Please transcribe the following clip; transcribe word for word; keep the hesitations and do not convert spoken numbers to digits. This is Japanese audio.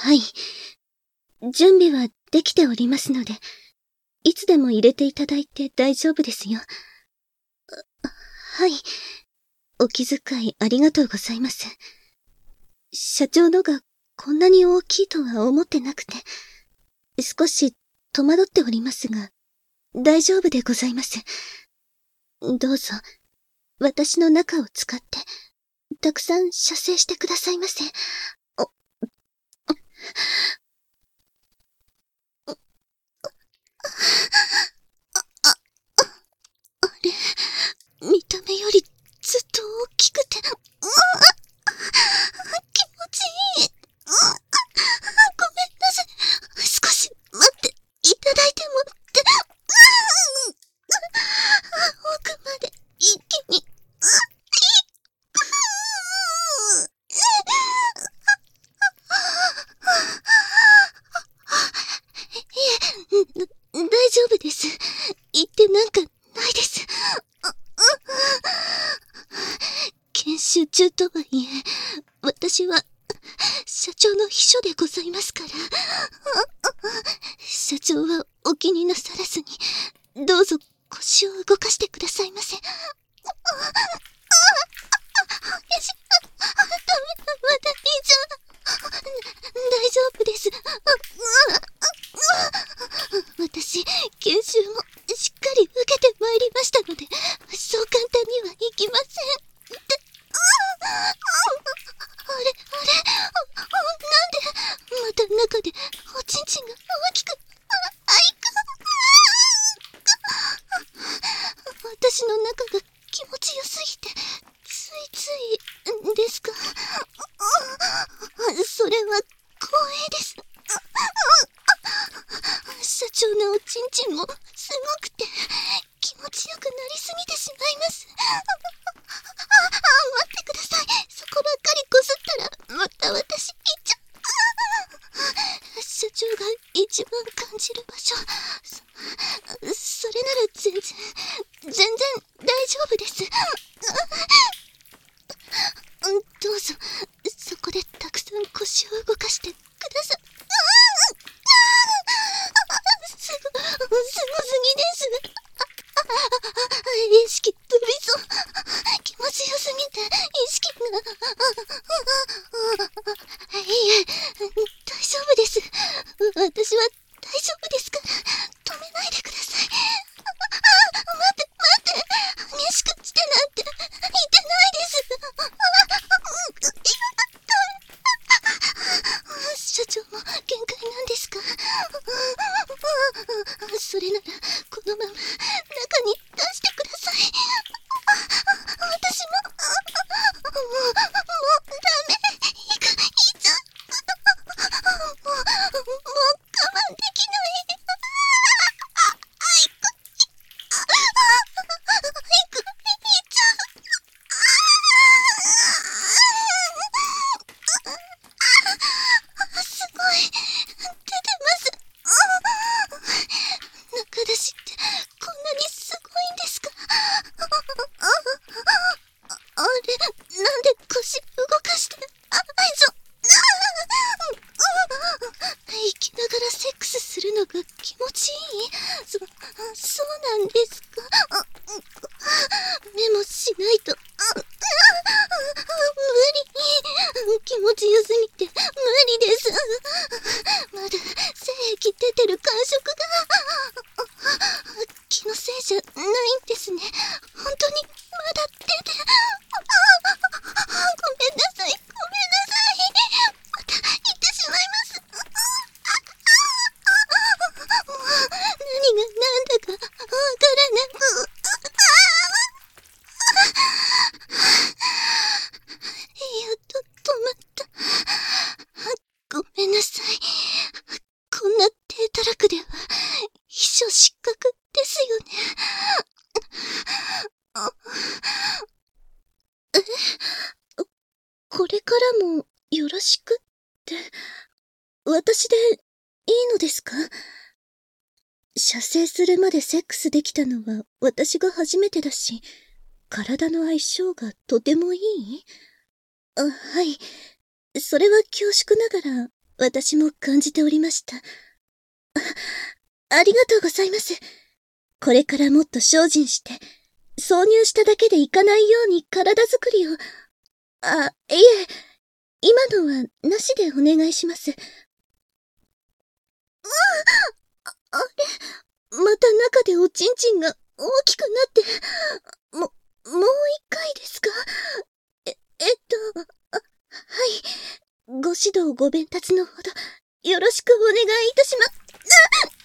はい。準備はできておりますので、いつでも入れていただいて大丈夫ですよ。はい。お気遣いありがとうございます。社長のがこんなに大きいとは思ってなくて、少し戸惑っておりますが、大丈夫でございます。どうぞ、私の中を使って、たくさん射精してくださいませ。お、あ、あ、あれ、見た目よりずっと大きくて、う気持ちいい。ごめんなさい。少し待っていただいてもって、奥まで一気に、いえ、大丈夫です。言ってなんかないです。研修中とはいえ、私は社長の秘書でございますから。社長はお気になさらずに、どうぞ腰を動かしてくださいませ。よし、ダメだ、まだいいじゃん。大丈夫です。私、研修もしっかり受けてまいりましたので、そう簡単にはいきません。って、あれ、あれ、なんで、また中でおちんちんが大きく、あいく、私の中が気持ちよすぎて、ついつい、ですか。それは光栄です。社長のおちんちんもすごくて気持ちよくなりすぎてしまいます。待ってください。そこばっかりこすったらまた私いっちゃう。社長が一番感じる場所、そ、それなら全然全然大丈夫です。どうぞそこでたくさん腰を動かしてください。すご、すごすぎです。意識飛びそう。気持ちよすぎて意識が。いえ、大丈夫です。私は大丈夫ですから、止めないでください。待って待って、激しくしてなんて言ってないです。社長も限界なんですか。それならこのまま中に出してください。私ももうもうダメ。いく、いっちゃう。もうもう我慢できない。いく、いく、いっちゃう。すごい出てます。中出しってこんなにすごいんですか。あれ、なんで腰動かして、あ、よいしょ。生きながらセックスするのが気持ちいい。そ、そうなんですか。メモしないと。無理。気持ちよすぎて無理です。まだ精液出てる感触が。気のせいじゃないんですね。本当にまだ出て。ごめんなさい、ごめんなさい。また言ってしまいます。もう何が何だかわからなく。やっと止まった。ごめんなさい。こんな低たらくでは秘書失格ですよね。え、これからもよろしくって私でいいのですか。射精するまでセックスできたのは私が初めてだし、体の相性がとてもいい。あ、はい。それは恐縮ながら私も感じておりました。あ、ありがとうございます。これからもっと精進して、挿入しただけでいかないように体作りを。あ、いえ、今のはなしでお願いします。うわあ、あれ、また中でおちんちんが大きくなって、も、もう一回ですか？え、えっと、あ、はい。ご指導ご鞭撻のほど、よろしくお願いいたします。